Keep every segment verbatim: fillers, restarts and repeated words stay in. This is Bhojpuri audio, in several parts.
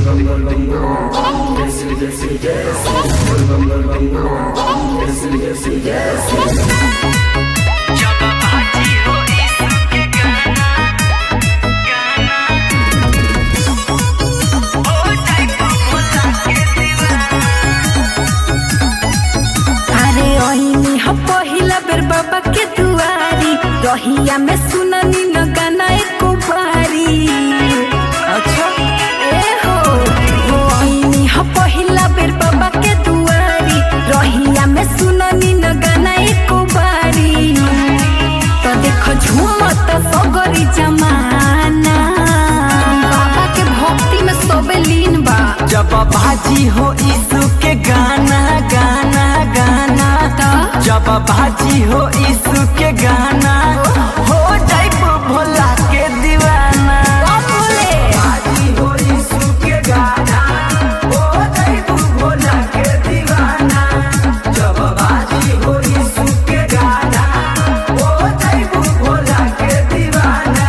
रहिया में सुननी न गाना एको बारी। अच्छा ए हो हो आईनी ह पहिला बेर बाबा के दुआरी। रहिया में सुननी न गाना एको बारी। तो देखो झूमत सगरी जमाना। बाबा के भक्ति में सबे लीन बा। जब बाजी हो यीशु के गाना गाना गाना, जब बाजी हो यीशु के गाना हो जाइबो भोला के दीवाना। बाजी हो यीशु के गाना हो जाइबो भोला के दीवाना। जब बाजी हो यीशु के गाना हो जाइबो भोला के दीवाना।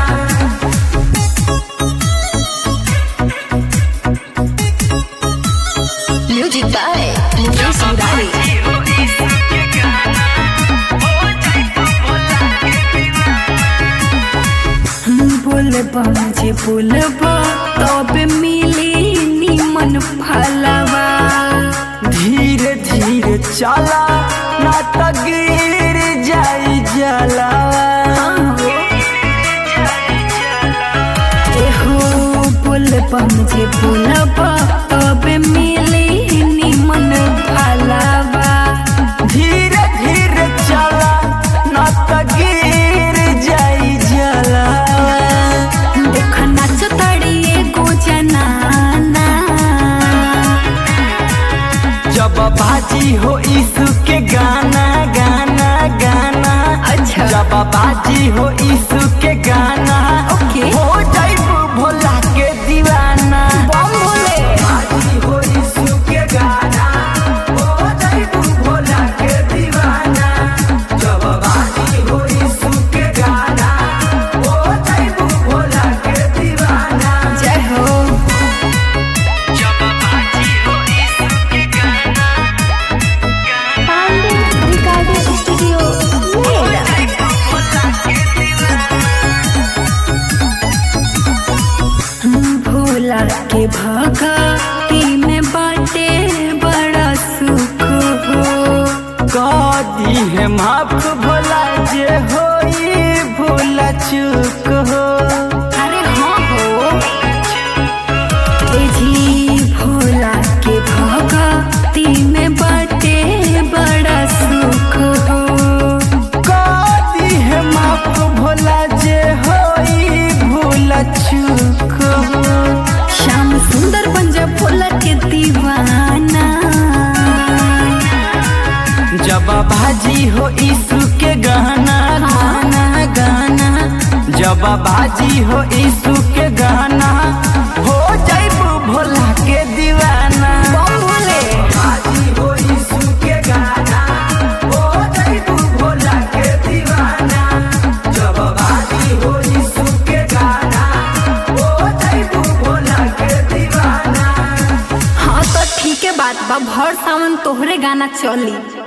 Music by Mukesh Murari. बोलबा मुझे बोलबा तब मिली निमन फलवा। धीरे धीरे चला ना तो गिर जाई जला। एहो बोलबा मुझे बोलबा तब मिली निमन फलवा। धीरे धीरे चला ना तो गिर जाई जला। जब बाजी हो यीशु के गाना गाना गाना। अच्छा जब बाजी हो यीशु के गाना ओके हो जाइबो भोला के दीवाना। बम भोले बाजी हो यीशु के गाना हो जाइबो भोला के दीवाना। जब बाजी हो यीशु के गाना हो जाइबो भोला के दीवाना। जय हो। भोला के भक्ति में बाटे बड़ा सुख हो। कदी है माफ भोला जे होई भोला चूक हो। अरे हाँ हो ए जी भोला के भक्ति में बाटे बड़ा सुख हो। कदी है माफ भोला जे होई भोला चूक हो। श्याम सुंदर बन जा भोला के दीवाना। जब बाजी हो यीशु के गाना गाना गाना। जब बाजी हो यीशु के गाना हो जाइबो भोला के दीवाना। बम भोले बाजी हो यीशु के गाना हो जाइबो भोला के दीवाना। जब बाजी हो यीशु के गाना हो जाइबो भोला के दीवाना। हाँ तो ठीक है बात बा। भर सावन तोहरे गाना चली।